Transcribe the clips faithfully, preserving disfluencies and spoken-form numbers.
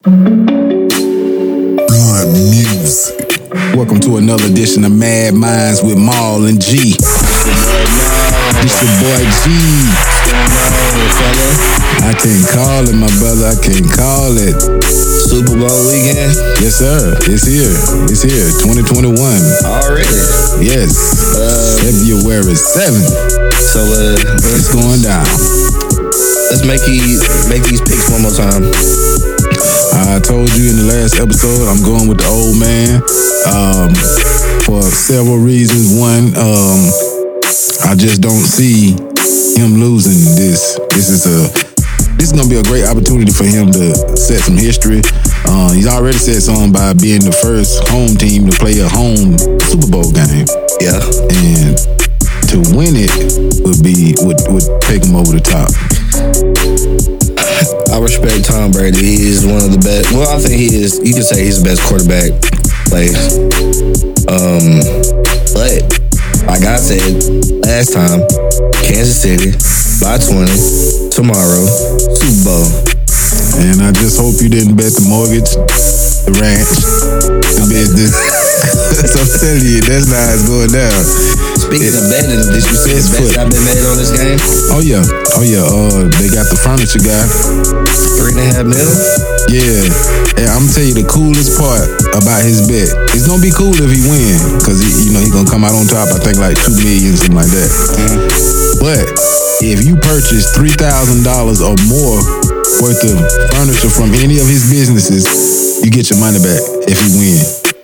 Blunt music. Welcome to another edition of Mad Minds with Maul and G. This your boy G. I can't call it, my brother. I can't call it. Super Bowl weekend? Yes, sir. It's here. It's here. twenty twenty-one. Already? Yes. Uh, February seventh. So, uh, it's going down. Let's make these, make these picks one more time. I told you in the last episode, I'm going with the old man um, for several reasons. One, um, I just don't see him losing this. This is a this is gonna be a great opportunity for him to set some history. Uh, he's already set some by being the first home team to play a home Super Bowl game. Yeah, and to win it would be would would take him over the top. I respect Tom Brady. He is one of the best. Well, I think he is. You can say he's the best quarterback played. Um, but like I said last time, Kansas City by twenty tomorrow, Super Bowl. And I just hope you didn't bet the mortgage, the ranch, the business. So I'm telling you, that's not how it's going down. Speaking it, of betting, did you see the bets I've been made on this game? Oh yeah, oh yeah. Uh, they got the furniture guy. Three and a half mil. Yeah, and I'm gonna tell you the coolest part about his bet. It's gonna be cool if he win, cause he, you know, he gonna come out on top. I think like two million, something like that. Mm-hmm. But if you purchase three thousand dollars or more worth of furniture from any of his businesses, you get your money back if he win.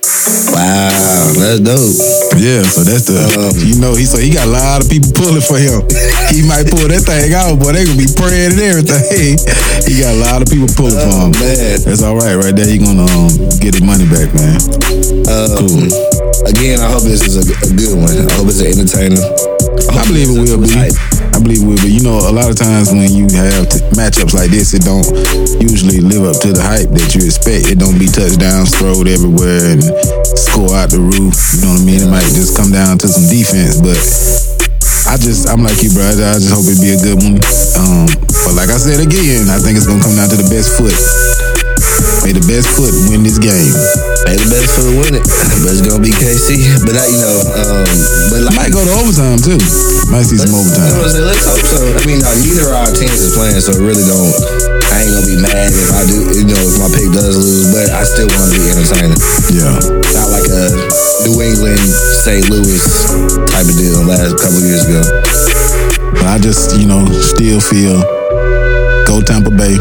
Wow, that's dope. Yeah, so that's the um, you know he so he got a lot of people pulling for him. He might pull that thing out, boy. They gonna be praying and everything. He got a lot of people pulling oh, for him. Man. That's all right, right there. He gonna um, get his money back, man. Um, cool. Again, I hope this is a, a good one. I hope it's an entertainer. I, I believe it will be. Hype. I believe it will be. You know, a lot of times when you have t- matchups like this, it don't usually live up to the hype that you expect. It don't be touchdowns thrown everywhere and score out the roof. You know what I mean? It might just come down to some defense, but I just, I'm like you, bro. I just hope it be a good one. Um, but like I said again, I think it's gonna come down to the best foot. May the best foot win this game. May the best foot win it. But it's gonna be K C. But I, you know, um, but like, might go to overtime too. Might see some overtime. You know what I'm saying? Let's hope so. I mean, uh, neither of our teams is playing, so it really don't. I ain't gonna be mad if I do. You know, if my pick does lose, but I still want to be entertaining. Yeah. Not like a New England, Saint Louis type of deal last couple years ago. But I just, you know, still feel go Tampa Bay.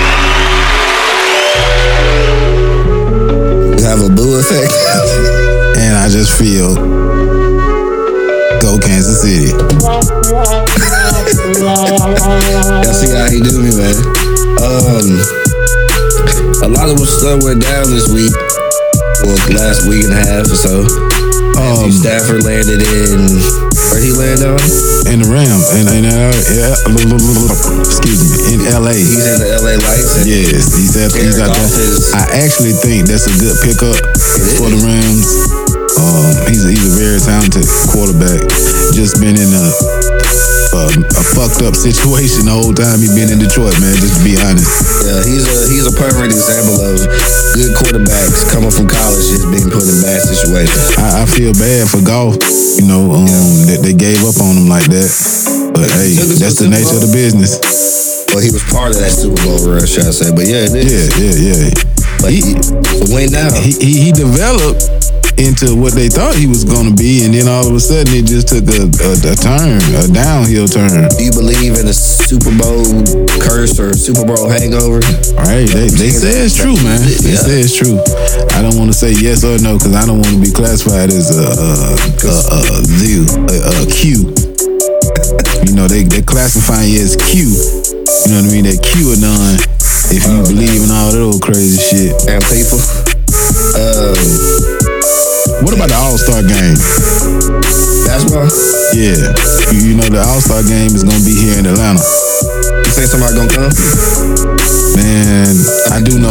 Have a boo effect. And I just feel go Kansas City. Y'all see how he do me, man. Um, a lot of stuff went down this week. Well, last week and a half or so. Um, Stafford landed in where he landed on? In the Rams. In, in uh, excuse me. In L A. He's in the L A Lights. Yes, he's at, he's out there. Is, I actually think that's a good pickup for the Rams. Um, he's a, he's a very talented quarterback. Just been in a a, a fucked up situation the whole time he been in Detroit, man. Just to be honest. Yeah, he's a he's a perfect example of good quarterbacks coming from college just being put in bad situations. I, I feel bad for Goff, you know, um, yeah. that they gave up on him like that. But hey, that's the nature of the business. Well, he was part of that Super Bowl rush, I say. But yeah, it is. Yeah, yeah, yeah. But he, he went down. He, he he developed into what they thought he was going to be, and then all of a sudden it just took a, a, a turn, a downhill turn. Do you believe in a Super Bowl curse or Super Bowl hangover? All right, they, they say it's true, man. They yeah. say it's true. I don't want to say yes or no because I don't want to be classified as a, a, a, a, Z, a, a Q. You know, they, they classify you as Q. You know what I mean? That QAnon, if you oh, believe in all that old crazy shit. And people. Um... What about the All-Star game? Basketball? Yeah. You, you know the All-Star game is going to be here in Atlanta. You think somebody going to come? Man, I do know LeBron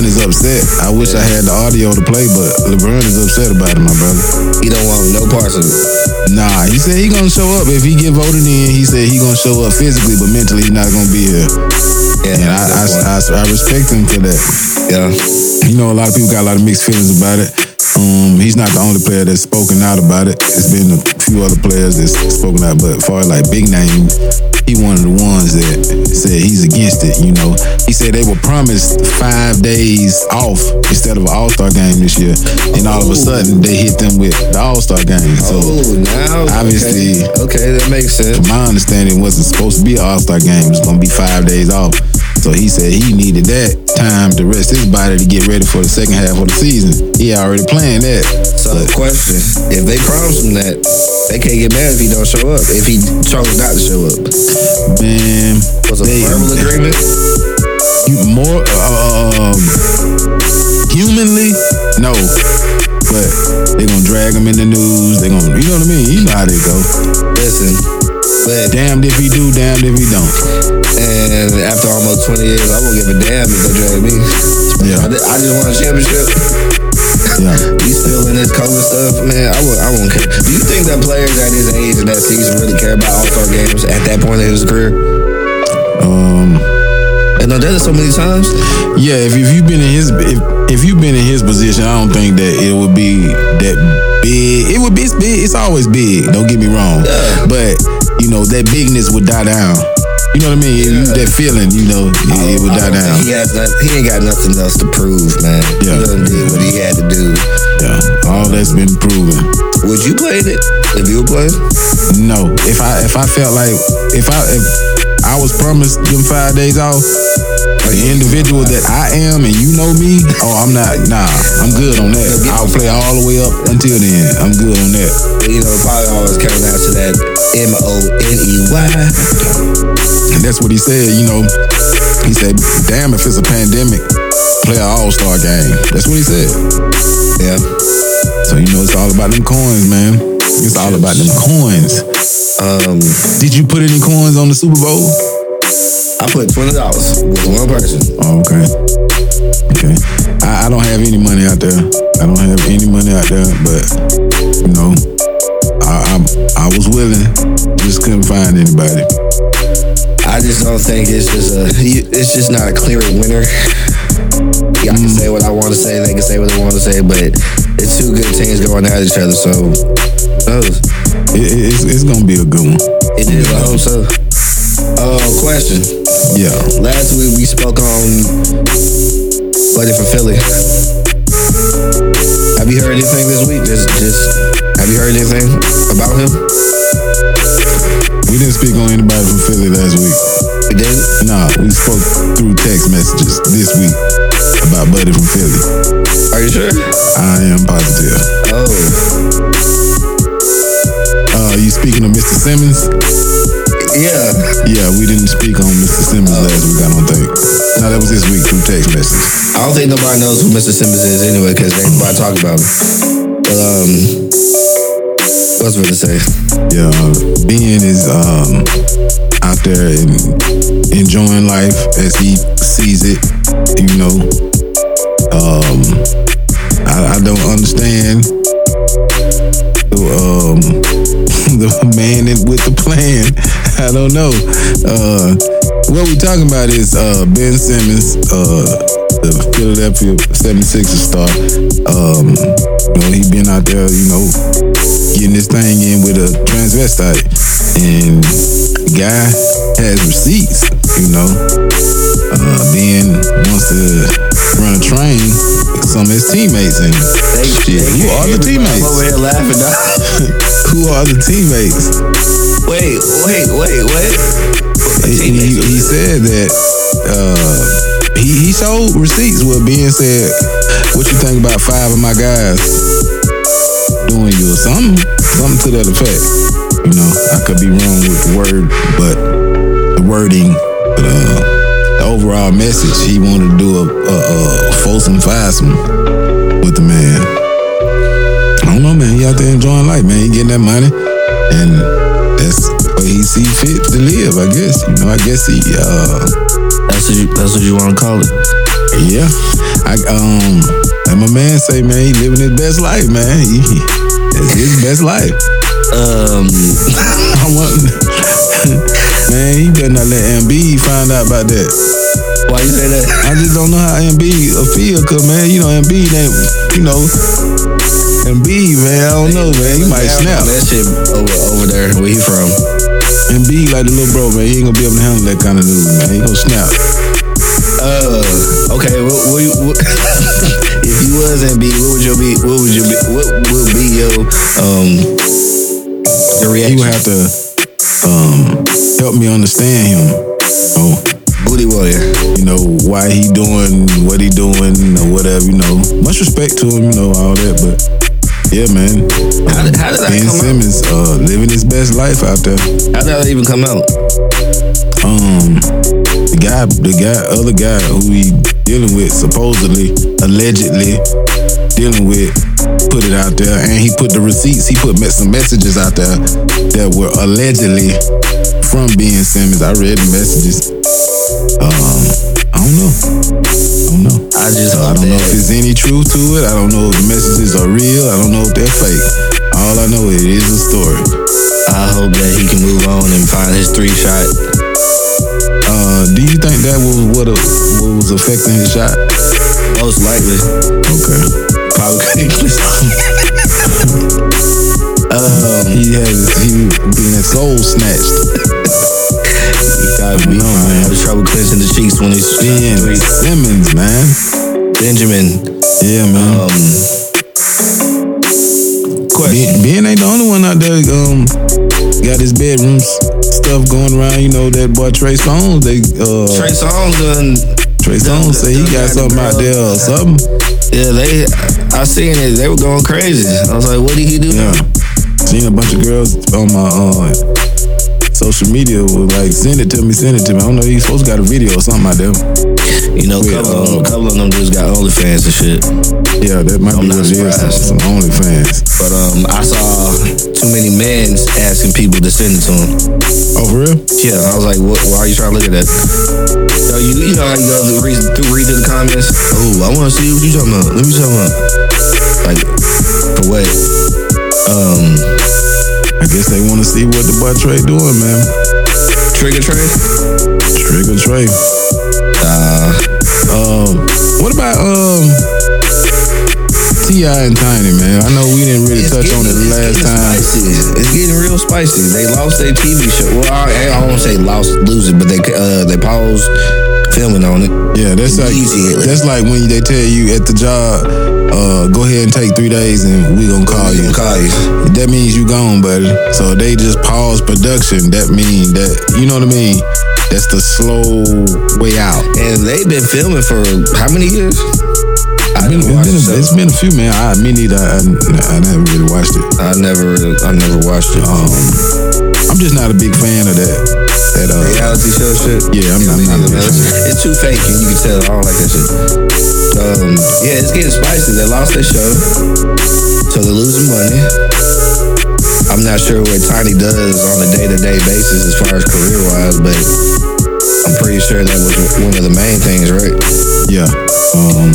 LeBron is upset. I wish I had the audio to play, but LeBron is upset about it, my brother. He don't want no parts of it. Nah, he said he gonna show up. If he get voted in, he said he gonna show up physically, but mentally he not gonna be here. Yeah, and I, I, I, I respect him for that. Yeah. You know, a lot of people got a lot of mixed feelings about it. Um, he's not the only player that's spoken out about it. It's been a few other players that's spoken out, but as far as like big names, he one of the ones that said he's against it, you know. He said they were promised five days off instead of an All-Star game this year. And all of a sudden, they hit them with the All-Star game. So, oh, now, obviously, okay. okay, that makes sense. From my understanding, it wasn't supposed to be an All-Star game. It was going to be five days off. So he said he needed that time to rest his body to get ready for the second half of the season. He already planned that. So, but, question, if they promise him that, they can't get mad if he don't show up, if he chose not to show up. Man, was a they, verbal agreement? You more uh, um, humanly, no, but they gonna drag him in the news. They gonna, you know what I mean? You know how they go. Listen, but damned if he do, damned if he don't. And after almost twenty years, I won't give a damn if they drag me. Yeah, I, I just won a championship. Yeah, we still in this COVID stuff, man. I won't, I won't care. Do you think that players at his age and that season really care about All-Star games at that point in his career? Um, and no, that is so many times. Yeah, if, if you've been in his if if you've been in his position, I don't think that it would be that big. It would be it's big. It's always big. Don't get me wrong. Yeah. But you know that bigness would die down. You know what I mean? Yeah. That feeling, you know, it, it would die down. He has not, he ain't got nothing else to prove, man. Yeah. He done did what he had to do. Yeah, all that's been proven. Would you play it if you were playing? No. If I if I felt like if I if I was promised them five days off, the individual that I am and you know me, oh, I'm not, nah, I'm good on that. I'll play all the way up until then. I'm good on that. You know, it probably always comes down to that M O N E Y. And that's what he said, you know. He said, damn, if it's a pandemic, play an all-star game. That's what he said. Yeah. So, you know, it's all about them coins, man. It's all about them coins. Um, Did you put any coins on the Super Bowl? I put twenty dollars with one person. Oh, okay. Okay. I, I don't have any money out there. I don't have any money out there, but, you know, I, I, I was willing. Just couldn't find anybody. I just don't think it's just a, it's just not a clear winner. Y'all can say what I want to say, they can say what they want to say, but it's two good teams going at each other, so who knows? It, it's, it's gonna be a good one. It is, I hope so. Uh, question. Yeah. Last week we spoke on Buddy from Philly. Have you heard anything this week? Just, just, have you heard anything about him? We didn't speak on anybody from Philly last week. We did? Nah, we spoke through text messages this week about Buddy from Philly. Are you sure? I am positive. Oh. Uh, you speaking of Mister Simmons? Yeah. Yeah, we didn't speak on Mister Simmons oh. last week, I don't think. No, that was this week through text message. I don't think nobody knows who Mister Simmons is anyway, because ain't nobody talking about him. But, um, what was I going to say? Yeah, Ben is um, out there and enjoying life as he sees it, you know. Um, I, I don't understand the, um, the man with the plan. I don't know. Uh, what we talking about is uh, Ben Simmons, uh, the Philadelphia seventy-sixers star. Um, you know, he been out there, you know, getting this thing in with a transvestite. And the guy has receipts, you know. Uh, Ben wants to run a train with some of his teammates. And they, shit, they who are the teammates? I'm over here laughing now. Who are the teammates? Wait, wait, wait, wait. He, he, he said that uh, he, he showed receipts where Ben said, what you think about five of my guys doing you or something? Something to that effect. You know, I could be wrong with the word, but the wording, but uh, the overall message, he wanted to do a, a, a foursome, fivesome with the man. I don't know, man. He out there enjoying life, man. He getting that money, and that's what he see fit to live, I guess. You know, I guess he, uh... That's what you, that's what you want to call it? Yeah. I I um, like my man say, man, he living his best life, man. He, it's his best life. Um, I want, man, he better not let M B find out about that. Why you say that? I just don't know how M B feel, cause man, you know M B, that, you know, M B, man, I don't know, man, he might snap. That shit over over there, where he from? M B like the little bro, man, he ain't gonna be able to handle that kind of news, man. He gonna snap. Uh, okay. What, what, what, if you was M B, what would your be? What would your be? What would be your um your reaction? He would have to um help me understand him. Oh, Booty warrior. you know why he doing what he doing or whatever. You know, much respect to him. You know all that, but yeah, man. How did, how did that Ben come Simmons uh, living his best life out there. out? How did that even come out? Um, the guy, the guy, other guy who he dealing with, supposedly, allegedly dealing with, put it out there, and he put the receipts. He put me- some messages out there that were allegedly from Ben Simmons. I read the messages. Um, I don't know. I don't know. I just I hope don't know that if there's any truth to it. I don't know if the messages are real. I don't know if they're fake. All I know is it is a story. I hope that he can move on and find his three shot. Uh, do you think that was what, a, what was affecting his shot? Most likely. Okay. Probably. um, He has he getting his soul snatched. he gotta be know, fine. man. Having trouble clenching the cheeks when he's Ben three. Simmons, man. Benjamin. Yeah, man. Um, question. Ben, Ben ain't the only one out there. Um, got his bedroom s- stuff going around. You know that boy Trey Songz. They uh, Trey Songz done. Trey Songz say he got something out there or something. Yeah, they. I seen it. They were going crazy. I was like, what did he do? Yeah, seen a bunch of girls on my uh, social media was like, send it to me, send it to me. I don't know. He's supposed to got a video or something out there. You know, a Yeah, couple, of them, uh, a couple of them dudes got OnlyFans and shit. Yeah, that might I'm be not what it is. surprised. Some, some OnlyFans. But um, I saw too many men asking people to send it to them. Oh, for real? Yeah, I was like, what, why are you trying to look at that? So you, you know how you go to read through, read through the comments? Oh, I want to see what you talking about. Let me talk about. Like, for what? Um, I guess they want to see what the boy Trey doing, man. Trigger Trey? Trigger Trey. Uh, Um, what about um T I and Tiny, man? I know we didn't really It's touch on it getting- the last it's getting time. Spicy. It's getting real spicy. They lost their T V show. Well, I, I won't say lost, lose it, but they uh they paused filming on it. Yeah, that's like Immediately. that's like when they tell you at the job, uh, go ahead and take three days and we gonna call you. Call you. That means you gone, buddy. So they just pause production. That mean that you know what I mean. That's the slow way out. And they've been filming for how many years? I It's been, didn't it's watch been, the a, show. it's been a few, man. I, me neither. I, I never really watched it. I never, I never watched it. Um, I'm just not a big fan of that. That uh, Reality show shit. Yeah, I'm not- I'm not a big fan. It's too fake, and you can tell. I don't like that shit. Um, yeah, it's getting spicy. They lost their show, so they're losing money. I'm not sure what Tiny does on a day-to-day basis as far as career-wise, but I'm pretty sure that was one of the main things, right? yeah. Um,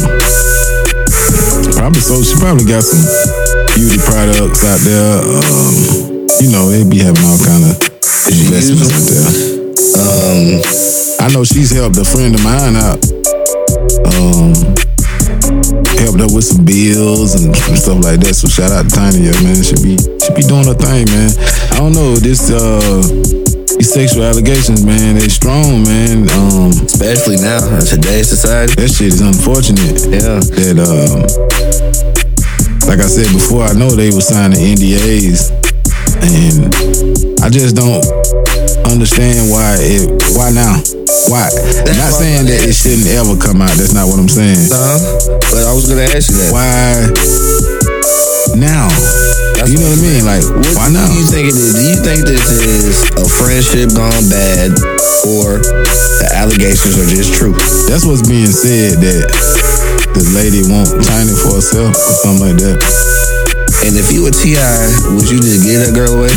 probably so. She probably got some beauty products out there. Um, you know, they be having all kind of investments out there. Um, I know she's helped a friend of mine out. Um, helped her with some bills and stuff like that. So shout out to Tiny, yeah, man. She be she be doing her thing, man. I don't know this uh these sexual allegations, man. They strong, man. Um, especially now in today's society. that shit is unfortunate. Yeah. That um, like I said before, I know they were signing N D As, and I just don't understand why it. Why now? Why? That's Not why- saying that it shouldn't ever come out. That's not what I'm saying. Uh-huh. But I was gonna ask you that. Why now? That's You know what I mean? Like, What why do now? you think it is? Do you think this is a friendship gone bad, or the allegations are just true? That's what's being said, that the lady want Tiny for herself or something like that. And if you were T I, would you just give that girl away?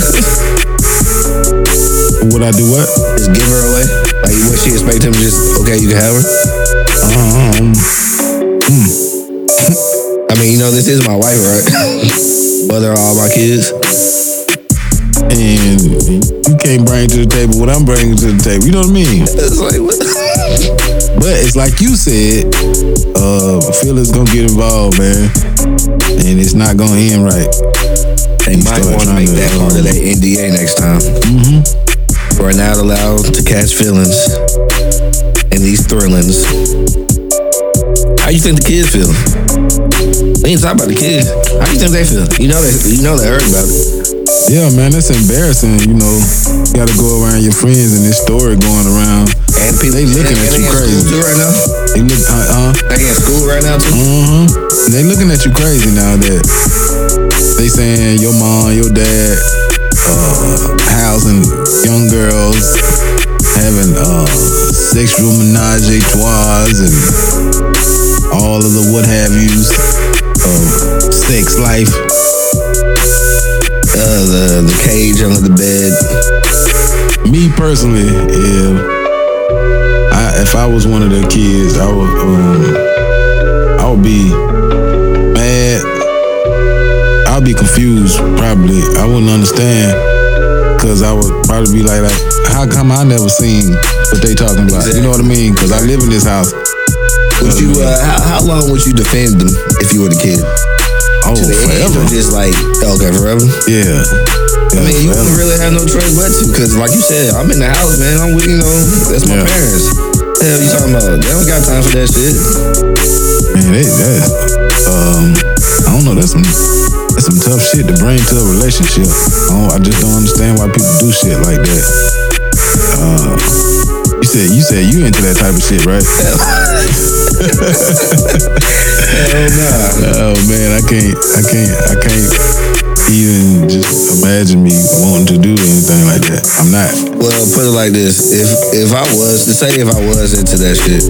Would I do what? Just give her away? Like, would she expect him to just, okay, you can have her? Um, I mean, you know, this is my wife, right? Mother of all my kids. And you can't bring to the table what I'm bringing to the table. You know what I mean? It's like, what? But it's like you said, uh, Phil's gonna get involved, man. And it's not gonna end right. They You might start want to trying make to, that part of um, their N D A next time. Mm-hmm. We're not allowed to catch feelings in these thrillings. How you think the kids feel? We ain't talking about the kids. How you think they feel? You know they, you know they heard about it. Yeah, man, that's embarrassing. You know, you gotta go around your friends and this story going around. And people, They looking and, at and you they in crazy. school too right now. They look, uh, uh, They in school right now too. mm-hmm. They looking at you crazy now that they saying your mom, your dad, uh, housing young girls, having uh, sexual menage a trois and all of the what have yous of sex life. Uh, the the cage under the bed. Me personally, if I if I was one of the kids, I would um I would be mad. I'd be confused probably. I wouldn't understand because I would probably be like, like, how come I never seen what they talking about? You know what I mean? Because I live in this house. Would you? Uh, how, how long would you defend them if you were the kid? Oh, To the end, forever. or just like okay, forever. Yeah. I mean, you forever. wouldn't really have no choice but to, because like you said, I'm in the house, man. I'm with, you know, that's my Yeah. parents. The hell you talking about? They don't got time for that shit. Man, they, that, um, I don't know. That's some, that's some tough shit to bring to a relationship. I, don't, I just don't understand why people do shit like that. Uh, you said, you said you into that type of shit, right? Hell nah. Oh man, I can't, I can't, I can't even just imagine me wanting to do anything like that. I'm not. Well, put it like this: if if I was to say if I was into that shit,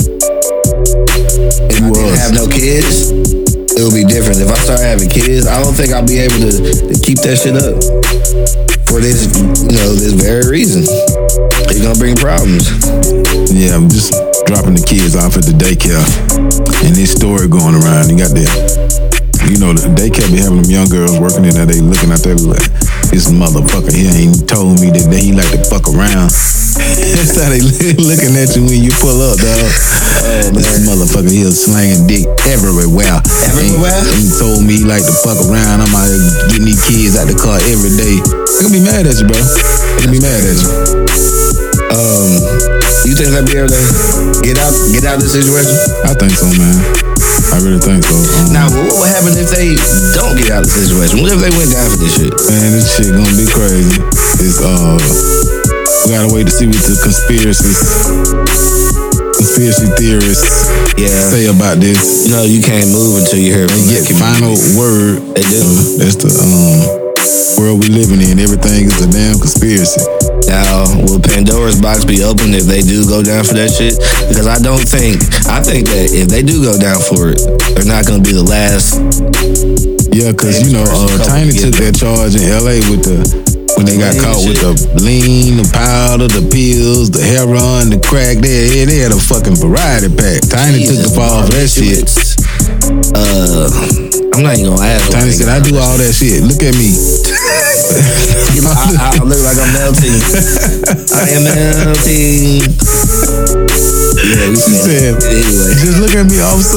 if I didn't have no kids, it would be different. If I start having kids, I don't think I'll be able to, to keep that shit up for this, you know, this very reason. It's gonna bring problems. Yeah, I'm just dropping the kids off at the daycare, and this story going around. You got the, you know, the daycare be having them young girls working in there. They looking out there like, this motherfucker here ain't told me that he like to fuck around. That's how they looking at you when you pull up, dog. Oh, this motherfucker here slanging dick everywhere. Everywhere? And he told me he like to fuck around. I'm out here getting these kids out the car every day. They gonna be mad at you, bro. They gonna be mad at you. Um, you think they'll be able to get out get out of the situation? I think so, man. I really think so. Um, Now, what would happen if they don't get out of the situation? What if they went down for this shit? Man, this shit gonna be crazy. It's uh, we gotta wait to see what the conspiracies, conspiracy theorists Yeah. say about this. You know, you can't move until you hear from They that get final community. word. They do. So that's the um world we living in. Everything is a damn conspiracy. Now, will Pandora's box be open if they do go down for that shit? Because I don't think, I think that if they do go down for it, they're not going to be the last. Yeah, cause you know, uh, Tiny took that charge in L A with the when they got Lean caught with shit. the lean, the powder, the pills, the heroin, the crack. They they had a fucking variety pack. Tiny took the fall for that shit. Uh, I'm not even going to ask. Tiny said, "I do all that shit. Look at me." You know, I, I look like I'm melting. I am melting. Yeah, we She said, anyway. "Just look at me, officer."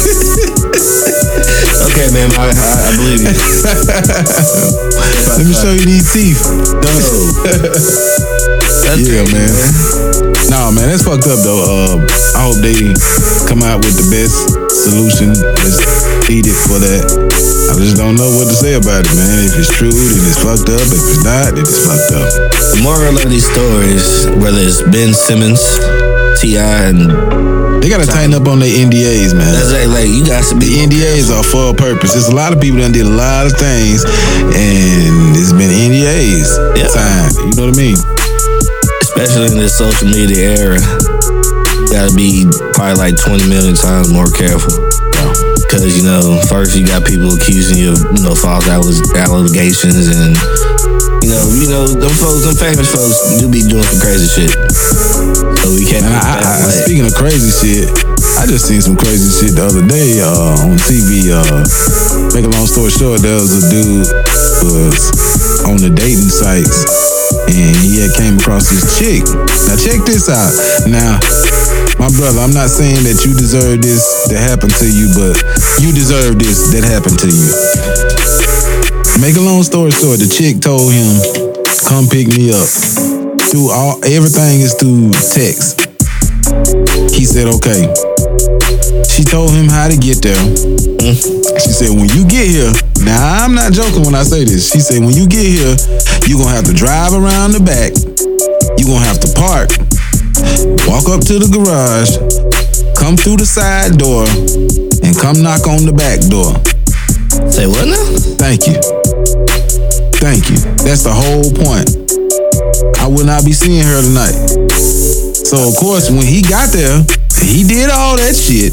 Okay, man, I, I, I believe you. Let me show you these teeth. No. That's Yeah, crazy, man. Nah, man, that's fucked up though. Uh, I hope they come out with the best solution that's needed for that. I just don't know what to say about it, man. If it's true, then it's fucked up. If it's not, then it's fucked up. The moral of these stories, whether it's Ben Simmons, T I, and They gotta tighten up on their N D As, man. that's like, like you got to The be N D As are for a purpose. There's a lot of people that did a lot of things, and there's been N D As Yeah. signed. You know what I mean? especially in this social media era, you gotta be probably like twenty million times more careful. Because, you know, first you got people accusing you of, you know, false allegations and, you know, you know, them folks, them famous folks do be doing some crazy shit. So we can't And be I, I, I, that way. speaking of crazy shit, I just seen some crazy shit the other day uh, on T V. Uh, make a long story short, there was a dude was on the dating sites, and he had came across this chick. Now check this out. Now, my brother, I'm not saying that you deserve this to happen to you, but you deserve this that happened to you. Make a long story short, the chick told him, "Come pick me up." Through all, everything is through text. He said, "Okay." She told him how to get there. She said, "When you get here," now I'm not joking when I say this. She said, "When you get here, you're gonna have to drive around the back. You're gonna have to park, walk up to the garage, come through the side door, and come knock on the back door." Say what now? Thank you. Thank you. That's the whole point. I will not be seeing her tonight. So, of course, when he got there, he did all that shit.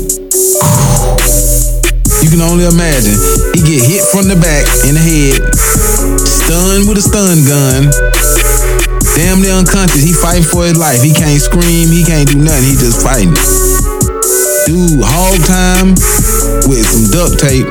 You can only imagine. He get hit from the back in the head, stunned with a stun gun, damn near unconscious. He fighting for his life. He can't scream. He can't do nothing. He just fighting. Dude, hog time with some duct tape.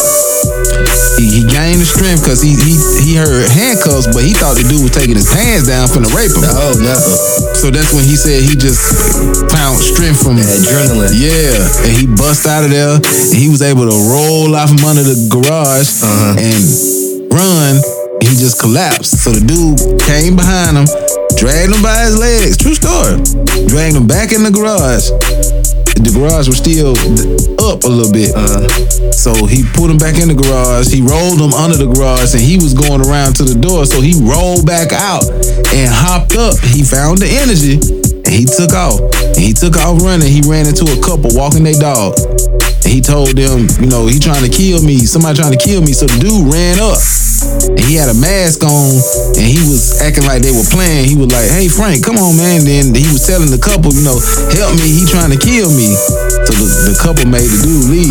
He, he gained the strength because he, he he heard handcuffs, but he thought the dude was taking his pants down from the rape him. Oh no! So that's when he said he just found strength from adrenaline. Yeah, and he bust out of there, and he was able to roll out from under the garage uh-huh. and run. And he just collapsed. So the dude came behind him, dragged him by his legs. True story. Dragged him back in the garage. The garage was still up a little bit. Uh, so he put him back in the garage. He rolled him under the garage, and he was going around to the door. So he rolled back out and hopped up. He found the energy, and he took off. And he took off running. He ran into a couple walking their dog. And he told them, you know, he trying to kill me. Somebody trying to kill me. So the dude ran up. And he had a mask on, and he was acting like they were playing. He was like, "Hey, Frank, come on, man." Then he was telling the couple, you know, "Help me, he trying to kill me." So the, the couple made the dude leave.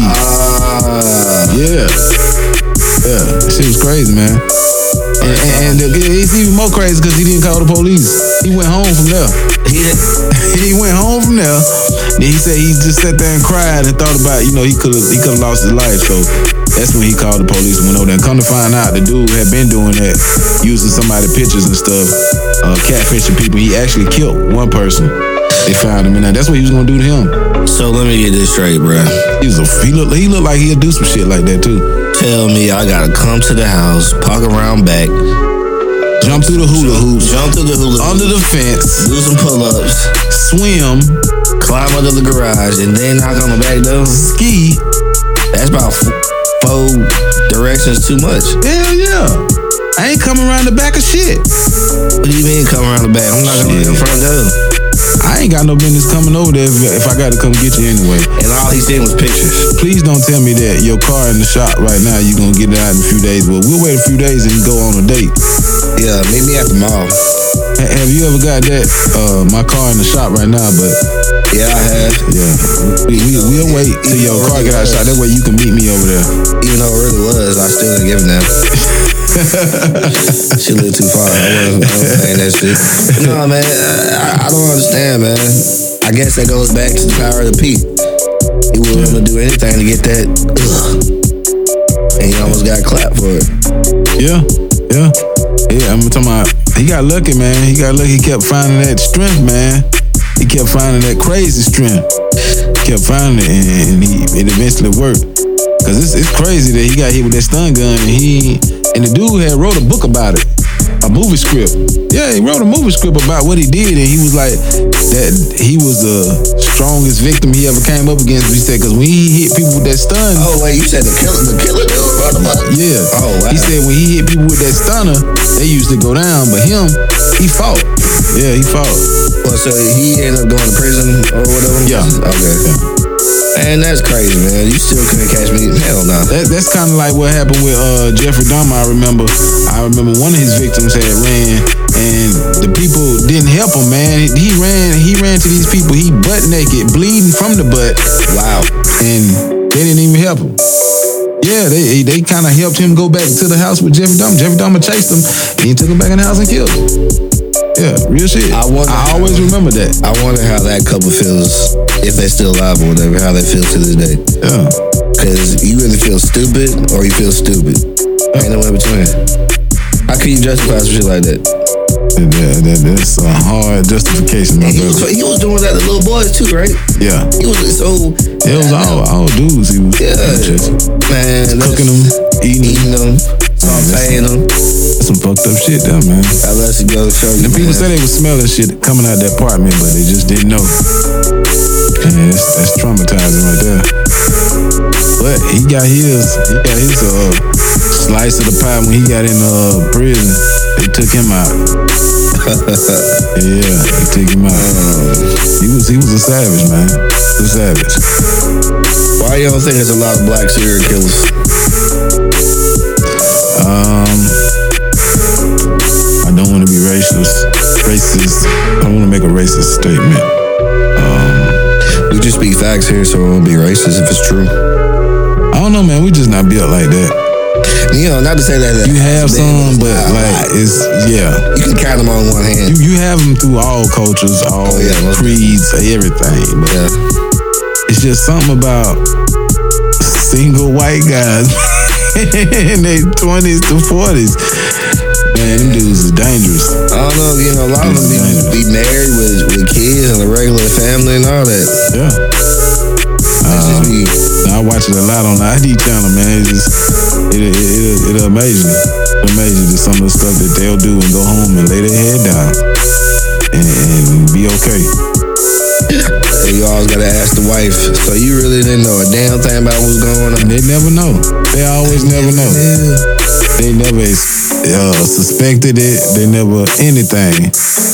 Uh, yeah. Yeah, shit was crazy, man. And, and, and the, it's even more crazy because he didn't call the police. He went home from there. He, he went home from there. Then he said he just sat there and cried and thought about, you know, he could have he could have lost his life. So that's when he called the police and went over there. And come to find out, the dude had been doing that, using somebody's pictures and stuff, uh, catfishing people. He actually killed one person. They found him, and that's what he was gonna do to him. So let me get this straight, bro. He was a he looked he looked like he'd do some shit like that too. Tell me I gotta come to the house, park around back, jump through the hula hoops, jump through the hula hoops, under the fence, do some pull-ups, swim, climb under the garage, and then knock on the back door. Ski. That's about f- four directions too much. Hell yeah. I ain't coming around the back of shit. What do you mean come around the back? I'm not gonna in front door. I ain't got no business coming over there if, if I gotta come get you anyway. And all he seen was pictures. Please don't tell me that your car in the shop right now, you gonna get it out in a few days. Well, we'll wait a few days and go on a date. Yeah, meet me at the mall. H- have you ever got that? Uh, my car in the shop right now, but yeah, I have. Yeah, we, we, we'll wait till your car get out of shop. That way you can meet me over there. Even though it really was, I still didn't give him that. She lived too far. I wasn't, I wasn't paying that shit. No, man, I, I don't understand, man. I guess that goes back to the power of the P. He was willing to do anything to get that. Ugh. And he almost got clapped for it. Yeah, yeah, yeah. I'm talking about. He got lucky, man. He got lucky. He kept finding that strength, man. He kept finding that crazy strength. Kept finding it, and, and he, it eventually worked. Cause it's, it's crazy that he got hit with that stun gun, and he and the dude had wrote a book about it, a movie script. Yeah, he wrote a movie script about what he did, and he was like that he was the strongest victim he ever came up against. He said, cause when he hit people with that stun. Oh wait, you said the killer, the killer dude wrote about it? Yeah. Oh wow. He said when he hit people with that stunner, they usually go down, but him, he fought. Yeah, he fought. Well, so he ended up going to prison or whatever? Yeah. Okay. Yeah. Man, that's crazy, man. You still couldn't catch me. Hell no. Nah. That, that's kind of like what happened with uh, Jeffrey Dahmer. I remember. I remember one of his victims had ran, and the people didn't help him. Man, he ran. He ran to these people. He butt naked, bleeding from the butt. Wow. And they didn't even help him. Yeah, they they kind of helped him go back to the house with Jeffrey Dahmer. Jeffrey Dahmer chased him, and he took him back in the house and killed him. Yeah, real shit. I wonder I how- always remember that. I wonder how that couple feels, if they're still alive or whatever, how they feel to this day. Yeah. Because you either feel stupid or you feel stupid. Ain't no in between. How can you justify some shit like that? That, that, that's a hard justification, my And he was, brother. he was doing that to little boys too, right? Yeah. He was so. It was all, all dudes. He was Yeah. Man, cooking them, eating eating them. them, sauteing them. That's some fucked up shit there, man. I let you go show you. The people man. say they was smelling shit coming out that apartment, but they just didn't know. Man, that's, that's traumatizing right there. But he got his, he got his uh, slice of the pie when he got in uh, prison. They took him out. Yeah, they took him out. He was he was a savage, man. A savage. Why you don't think there's a lot of black serial killers? Um, I don't want to be racist. Racist. I don't want to make a racist statement. We just speak facts here, so it won't be racist if it's true. I don't know, man. We just not built like that. You know, not to say that. that You have it's been- some, but Nah, like it's yeah. you can count them on one hand. You you have them through all cultures, all Oh, yeah, most creeds, everything. But Yeah. it's just something about single white guys in their twenties to forties. Man, them dudes is dangerous. I don't know, you know, a lot of them be, be married with, with kids and a regular family and all that. Yeah. It's Uh, just be, I watch it a lot on the I D channel, man. It's just, it, it, it, it'll amaze me. It'll amaze you to some of the stuff that they'll do and go home and lay their head down and, and be okay. you always gotta ask the wife, so you really didn't know a damn thing about what's going on? And they never know. They always never know. They never uh, suspected it. They never anything.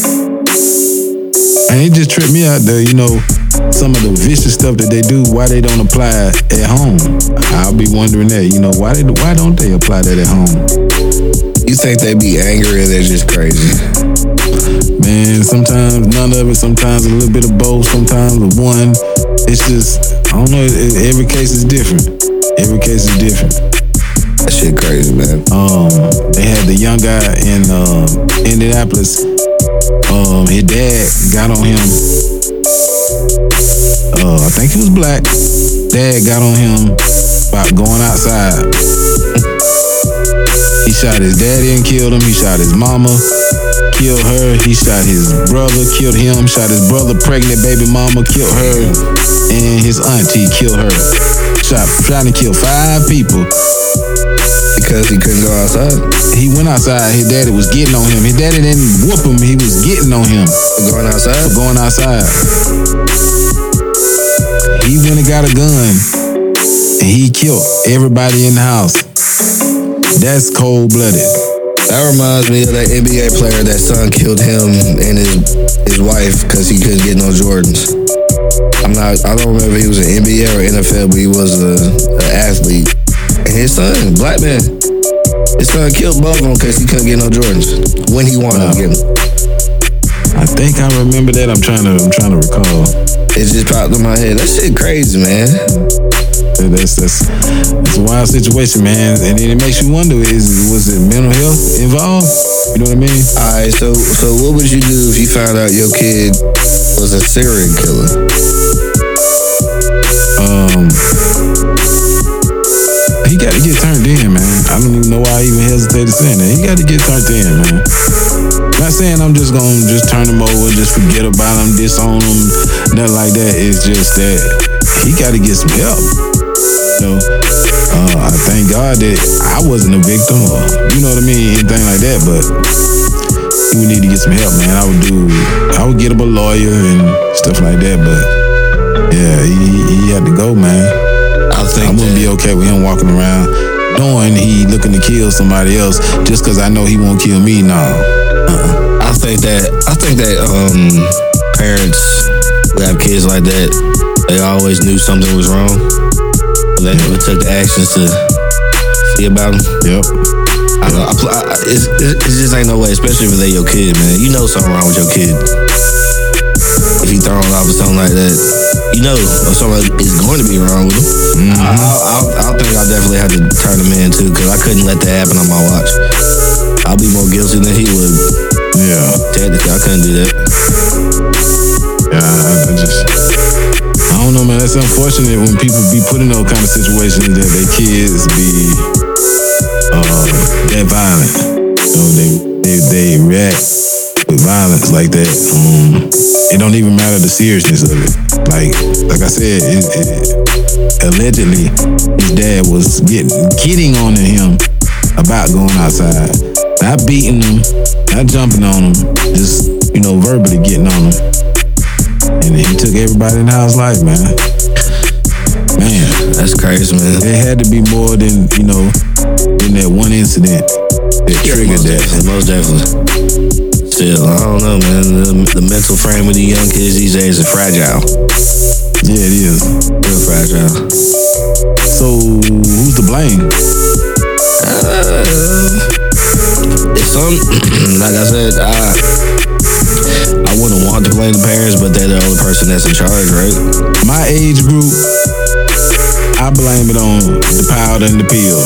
And it just tripped me out there, you know, some of the vicious stuff that they do, why they don't apply it at home. I'll be wondering that, you know, why they, why don't they apply that at home? You think they be angry or they're just crazy? Man, sometimes none of it, sometimes a little bit of both, sometimes of one. It's just, I don't know, it, every case is different. Every case is different. That shit crazy, man. Um, they had the young guy in uh, Indianapolis. Um, his dad got on him. Uh, I think he was black. Dad got on him about going outside. He shot his daddy and killed him. He shot his mama, killed her. He shot his brother, killed him. Shot his brother, pregnant baby mama, killed her, and his auntie killed her. Shot, trying to kill five people. Because he couldn't go outside? He went outside. His daddy was getting on him. His daddy didn't whoop him. He was getting on him For going outside? for going outside. He went and got a gun, and he killed everybody in the house. That's cold-blooded. That reminds me of that N B A player that son killed him and his his wife because he couldn't get no Jordans. I'm not. I don't remember if he was an N B A or N F L, but he was a, a athlete. And his son, black man, his son killed both of them because he couldn't get no Jordans when he wanted Wow. to get them. I think I remember that. I'm trying to. I'm trying to recall. It just popped in my head. That shit crazy, man. That's that's that's a wild situation, man. And then it makes you wonder: is was it mental health involved? You know what I mean? All right, so so what would you do if you found out your kid was a serial killer? Um, he got to get turned in, man. I don't even know why I even hesitated saying that. He got to get turned in, man. Not saying I'm just gonna just turn him over, just forget about him, disown him, nothing like that. It's just that he got to get some help. You know, uh, I thank God that I wasn't a victim, or you know what I mean, anything like that. But he would need to get some help, man. I would do, I would get him a lawyer and stuff like that. But yeah, he, he had to go, man. I think I wouldn't be okay with him walking around knowing he looking to kill somebody else just because I know he won't kill me. No, uh-uh. I think that I think that um, parents who have kids like that, they always knew something was wrong, but they never took the actions to see about them. Yep. I don't know. I, pl- I, it's, it just ain't no way, especially if they your kid, man. You know something wrong with your kid. If he throwing off or something like that, you know, or something is going to be wrong with him. Mm-hmm. I, I, I, I think I definitely had to turn him in too, because I couldn't let that happen on my watch. I'll be more guilty than he would. Yeah. Technically, I couldn't do that. Yeah, I, I just, I don't know, man. That's unfortunate when people be put in those kind of situations that their kids be uh, that violent. You know, they they they react with violence like that. Um, it don't even matter the seriousness of it. Like like I said, it, it, allegedly his dad was getting getting on to him about going outside, not beating him, not jumping on him, just you know verbally getting on him. And he took everybody in the house like, man. Man. That's crazy, man. There had to be more than, you know, than that one incident that Yeah, triggered most that. Definitely, most definitely. Still, I don't know, man. The, the mental frame of the young kids these days is fragile. Yeah, it is. Real fragile. So, who's to blame? Uh, it's some, like I said, I... I wouldn't want to blame the parents, but they're the only person that's in charge, right? My age group, I blame it on the powder and the pills.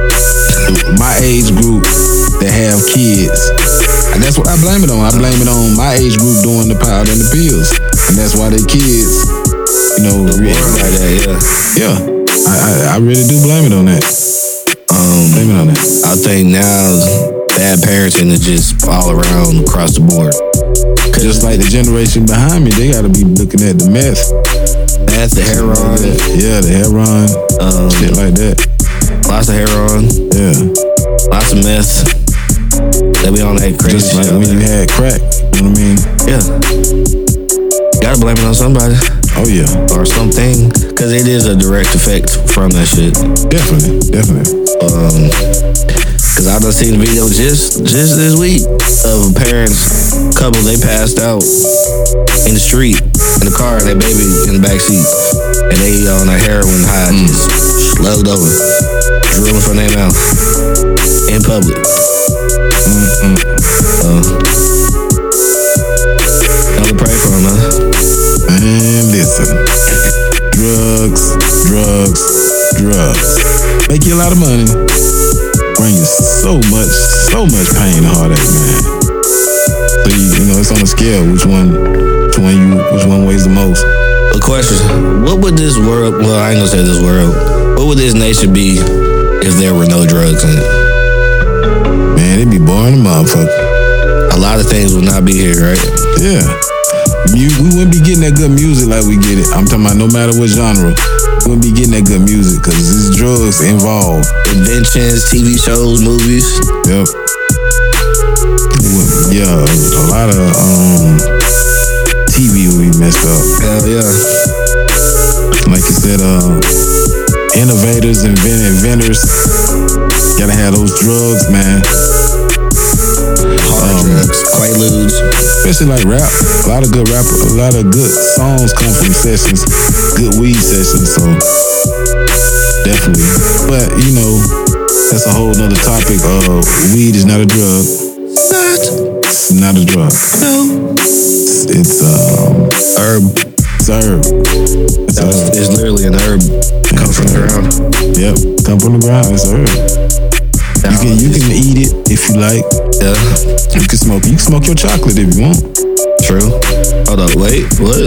My age group that have kids, and that's what I blame it on. I blame it on my age group doing the powder and the pills, and that's why their kids, you know, react like that. Yeah, yeah. I, I I really do blame it on that. Um, blame it on that. I think now bad parenting is just all around across the board. Just like the generation behind me, they gotta be looking at the meth. Meth, the heroin. Yeah, the heroin. Um, shit like that. Lots of heroin. Yeah. Lots of meth. They be on that crazy Just like shit. when you had crack. You know what I mean? Yeah. Gotta blame it on somebody. Oh, yeah. Or something. Because it is a direct effect from that shit. Definitely. Definitely. Um... Cause I done seen the video just just this week of parents, couple, they passed out in the street, in the car, their baby in the back seat. And they on a heroin high, mm. just slugged over, drooling from their mouth, in public. Mm-mm. So, gotta pray for them, huh? Man, listen. Drugs, drugs, drugs. Make you a lot of money. Bring you so much, so much pain and heartache, man. So you, you know, it's on a scale. Which one, which one you, which one weighs the most? A question: what would this world? Well, I ain't gonna say this world. What would this nation be if there were no drugs in it? Man, it'd be boring, motherfucker. A lot of things would not be here, right? Yeah. You, we wouldn't be getting that good music like we get it. I'm talking about no matter what genre. We wouldn't be getting that good music because there's drugs involved. Inventions, T V shows, movies. Yep. Yeah, a lot of um, T V would be messed up. Hell yeah. Like you said, uh, innovators, invent inventors, gotta have those drugs, man. Hard um, drugs, quaaludes. Especially like rap. A lot of good rap, a lot of good songs come from sessions, good weed sessions, so definitely. But, you know, that's a whole nother topic. Uh, weed is not a drug. Not. It's not a drug. No. It's, it's um, herb. It's herb. It's, herb. It's literally an herb. It comes from the ground. Yep, come from the ground. It's herb. You can you can eat it if you like. Yeah. You can smoke. You can smoke your chocolate if you want. True. Hold on. Wait. What?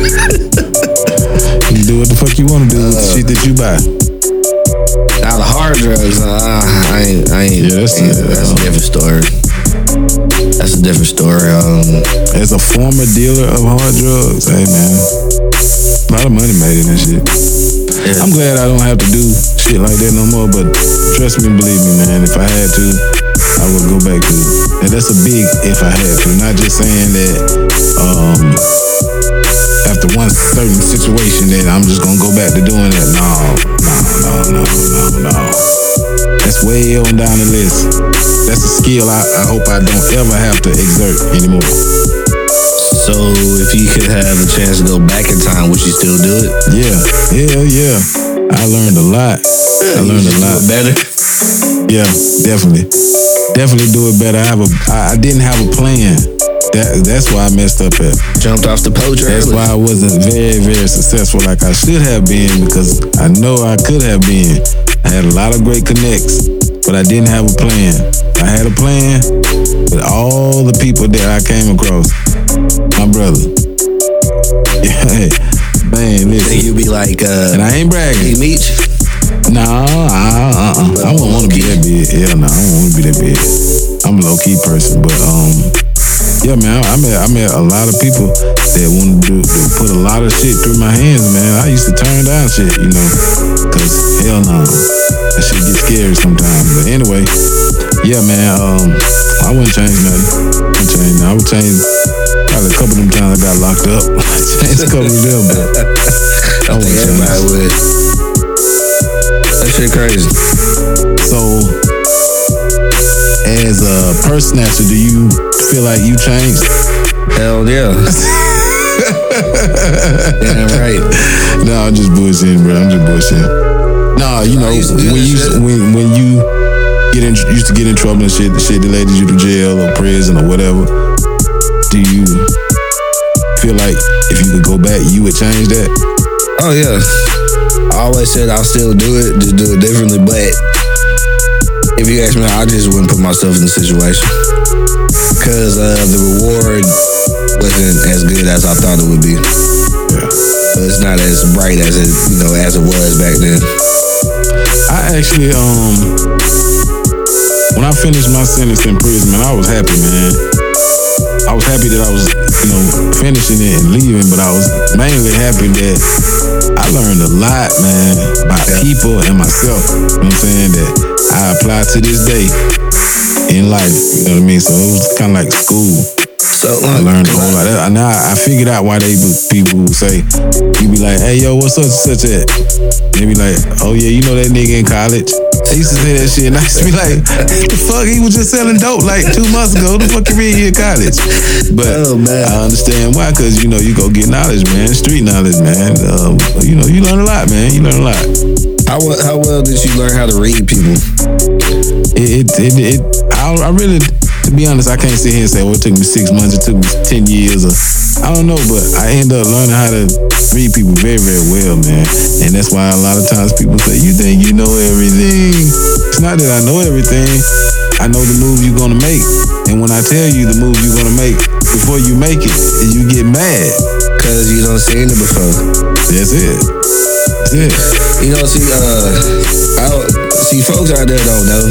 You can do what the fuck you want to do with uh, the shit that you buy. Now the hard drugs, uh, I ain't. I ain't. Yeah, that's, ain't, a, that's a different story. That's a different story. Um, As a former dealer of hard drugs, hey man, a lot of money made in that shit. Yeah. I'm glad I don't have to do shit like that no more, but trust me and believe me, man, if I had to, I would go back to it. And that's a big if I had to, not just saying that um, after one certain situation that I'm just gonna go back to doing that. No, no, no, no, no, no. That's way on down the list. That's a skill I, I hope I don't ever have to exert anymore. So if you could have a chance to go back in time, would you still do it? Yeah, yeah, yeah. I learned a lot. I learned a lot. Better? Yeah, definitely. Definitely do it better. I have a. I, I didn't have a plan. That that's why I messed up at. Jumped off the poacher. That's early. why I wasn't very, very successful like I should have been, because I know I could have been. I had a lot of great connects, but I didn't have a plan. I I had a plan with all the people that I came across. My brother. Yeah, man, listen. Then you be like, uh, and I ain't bragging. Hey, Meech? Nah, uh, uh, uh. I wouldn't want to be that big. Hell no, I don't want to be that big. I'm a low key person, but um, yeah, man, I, I met I met a lot of people that wanted to, do, to put a lot of shit through my hands, man. I used to turn down shit, you know, cause hell no, that shit get scary sometimes. But anyway, yeah, man, um, I wouldn't change nothing. I wouldn't change nothing. I would change probably a couple of them times I got locked up. I changed a couple of them, but I I think wouldn't change. everybody would. That shit crazy. So, as a purse snatcher, do you feel like you changed? Hell yeah. Damn right. No, I'm just bullshitting, bro. I'm just bullshitting. No, you know, I used to do when that you shit. when when you get in, used to get in trouble and shit, the shit that led you to jail or prison or whatever. Do you feel like if you could go back, you would change that? Oh yeah. I always said I'll still do it, just do it differently. But if you ask me, I just wouldn't put myself in the situation because uh, the reward wasn't as good as I thought it would be. Yeah. So it's not as bright as it, you know, as it was back then. I actually, um, when I finished my sentence in prison, man, I was happy, man. I was happy that I was, you know, finishing it and leaving, but I was mainly happy that I learned a lot, man, about Yeah. people and myself. You know what I'm saying? That I apply to this day in life. You know what I mean? So it was kind of like school. So I learned a whole lot. I, now I figured out why they people who say, you be like, hey, yo, what's such and such at? They be like, oh yeah, you know that nigga in college? They used to say that shit, and I used to be like, what the fuck? He was just selling dope like two months ago. What the fuck you mean he in college? But Oh, man. I understand why, because, you know, you go get knowledge, man, street knowledge, man. Um, you know, you learn a lot, man. You learn a lot. How well, how well did you learn how to read people? It, it, it, it I, I really, to be honest, I can't sit here and say, well, it took me six months, it took me ten years, or I don't know, but I end up learning how to read people very, very well, man. And that's why a lot of times people say, you think you know everything. It's not that I know everything. I know the move you're gonna make. And when I tell you the move you're gonna make before you make it, and you get mad. Cause you don't seen it before. That's it. That's it. You know, see, uh, I don't, see, folks out there don't know.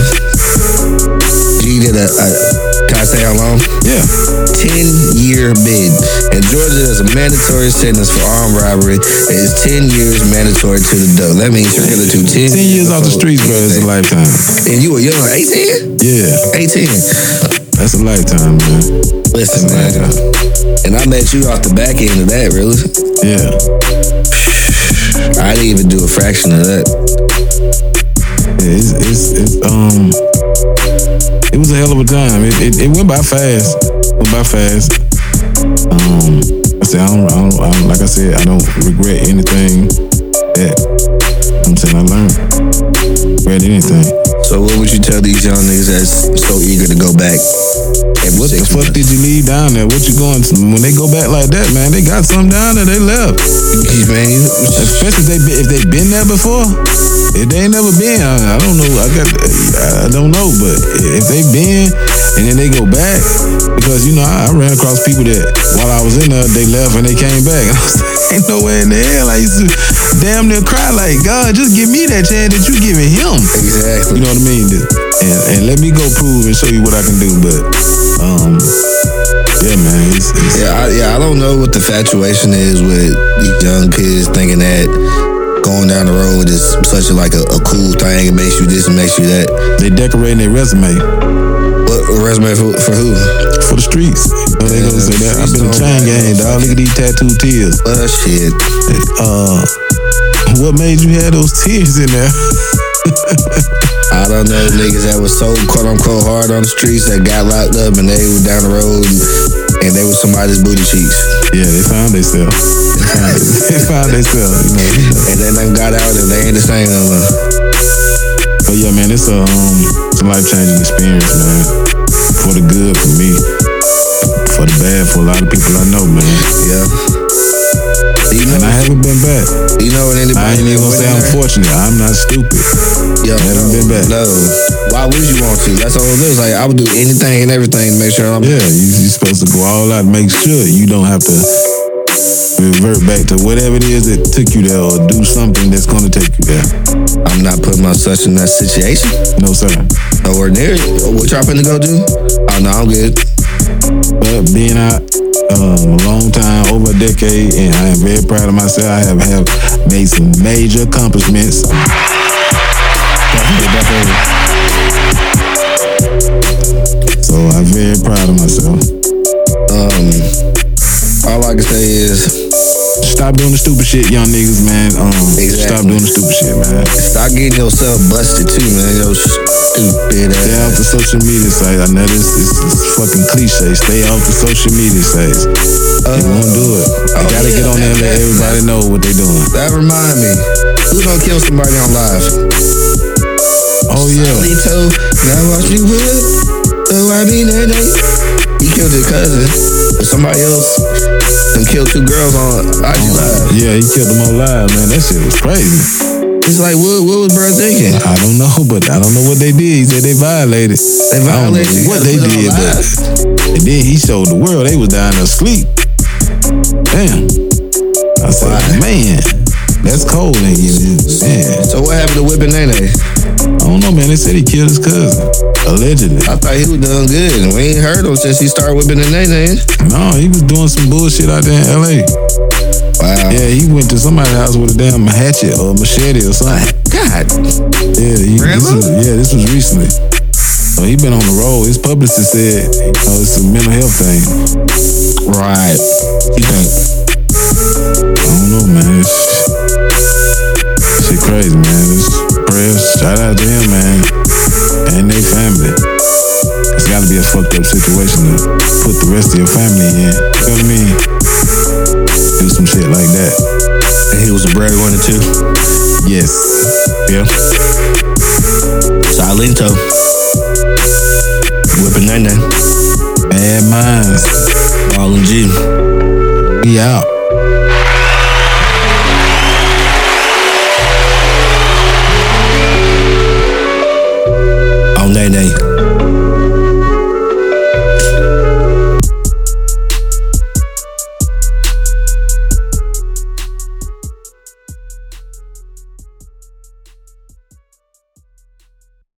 G did a, a can I say how long? Yeah. ten year bid. In Georgia, there's a mandatory sentence for armed robbery. It is ten years mandatory to the dough. That means you're gonna do ten, Ten years off the streets, bro, is a lifetime. And you were young, eighteen? Yeah. eighteen. That's a lifetime, man. Listen, That's a man. lifetime. And I met you off the back end of that, really. Yeah. I didn't even do a fraction of that. Yeah, it's, it's, it's um, it was a hell of a time. It, it, it went by fast. Went by fast. Um, I said I don't, I don't, I don't, like I said, I don't regret anything that I'm saying I learned. Regret anything. So what would you tell these young niggas that's so eager to go back? Every What the six fuck months? did you leave down there? What you going to? When they go back like that, man, they got something down there. They left. Man, you, Especially if they been, if they been there before. If they ain't never been, I, I don't know. I got, I don't know. But if they been and then they go back, because you know I, I ran across people that while I was in there, they left and they came back. And I was like, ain't no way in the hell. I used to damn near cry like, God, just give me that chance that you giving him. exactly. You know what I mean? And, and let me go prove and show you what I can do. But um, yeah, man, it's, it's, Yeah, I, yeah, I don't know what the infatuation is with these young kids thinking that going down the road is such a, like a, a cool thing. It makes you this and makes you that. they decorating their resume What a resume for, for who? for the streets. You know, they Yeah, gonna say that I've been in streets chain don't gang, matter. dog. Look at these tattooed tears. Uh, shit. Uh, what made you have those tears in there? I don't know niggas that was so quote unquote hard on the streets that got locked up and they were down the road and, and they were somebody's booty cheeks. Yeah, they found themselves. They found, they found themselves. You know, you know. And then they got out and they ain't the same no more. But yeah, man, it's a um, it's a life changing experience, man. For the good, for me. For the bad, for a lot of people I know, man. Yeah. Do you know, And I haven't been back. do you know what anybody I ain't even that gonna went say in I'm there? fortunate. I'm not stupid. Yo, Haven't no, been back. no. Why would you want to? That's all it is. Like, I would do anything and everything to make sure I'm. Yeah, you, you're supposed to go all out to make sure you don't have to revert back to whatever it is that took you there or do something that's going to take you there. I'm not putting myself in that situation. No, sir. Nowhere near it. What y'all finna go do? Oh, no, I'm good. But being out um, a long time, over a decade, and I am very proud of myself. I have, have made some major accomplishments. Definitely, definitely. So I'm very proud of myself. Um, all I can say is stop doing the stupid shit, young niggas, man. Um, Exactly. Stop doing the stupid shit, man. stop getting yourself busted too, man. Yo, stupid Stay off ass. the social media sites. I know this is fucking cliche. Stay off the social media sites. They won't do it. They oh, gotta yeah, get on there and let man. everybody know what they doing. That remind me. Who gonna kill somebody on live? Oh yeah. Lito, now watch you put. Oh, I mean, that day. He killed his cousin, but somebody else done killed two girls on I G Live. Yeah, he killed them all live, man. That shit was crazy. It's like, what, what was bro thinking? I don't know, but I don't know what they did. He said they violated. They I don't violated. know You what gotta they put it did, on but live. and then he showed the world they was down there asleep. Damn. I said, Why? man, that's cold, nigga. Man, So what happened to Whipping Nene? I don't know, man. They said he killed his cousin, allegedly. I thought he was doing good, and we ain't heard him since he started whipping the Nene. No, he was doing some bullshit out there in L A. Wow. Yeah, he went to somebody's house with a damn hatchet or machete or something. God. Yeah, he, this Grandma? was, yeah, this was recently. So he been on the road. His publicist said, you know, it's a mental health thing. Right. You think? I don't know, man. It's, shit crazy, man. It's prayers. Shout out to him, man, and their family. It's got to be a fucked up situation to put the rest of your family in. You know what I mean? Do some shit like that. And he was a breadwinner too. Yes. Yeah. Silento. Whipping Nene. Bad minds. Marlon G. We out.